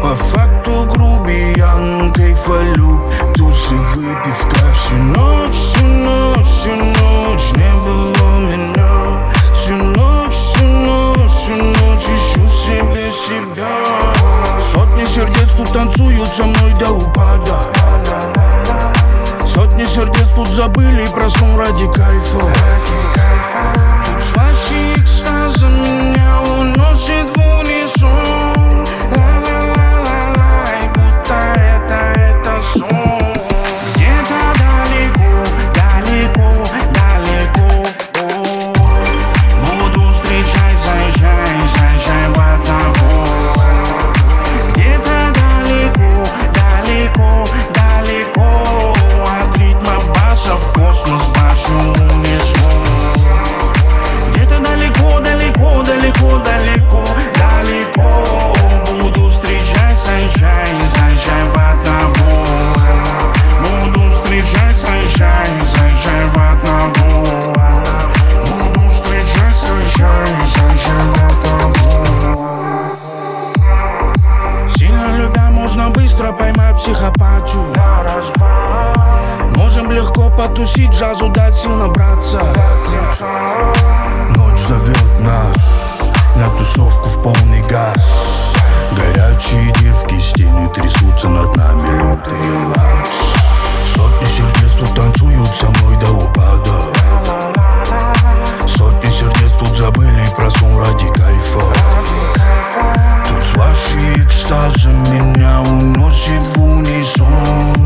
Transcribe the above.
По факту грубиян, кайфолюб, тусі, выпивка. Всю ночь, всю ночь, всю ночь не было меня. Всю ночь, всю ночь, всю ночь ищу в себе себя. Сотни сердец тут танцуют со мной до упада. Сотни сердец тут забыли про сон ради кайфа. Тут слаще экстаза меня уносит в унисон. Ла-ла-ла-ла-ла, и будто это сон. Где-то далеко, далеко, далеко, буду встречать, заезжай, заезжай в одного. Где-то далеко, далеко, далеко, от ритма баса в космос башню унесло. Где-то далеко, далеко, далеко, далеко, далеко, буду встречать, заезжай, заезжай в одного. Буду встречать, заезжай, заезжай в одного. Буду встречать, заезжай, заезжай в одного. Сильно любя, можно быстро поймать психопатию. Можем легко потусить, джазу дать сил набраться. Ночь зовет нас на тусовку в полный газ. Горячие девки, стены трясутся над нами, лютый лакс. Сотни сердец тут танцуют со мной до упада. Сотни сердец тут забыли про сон ради кайфа. Тут слаще экстаза меня уносит в унисон.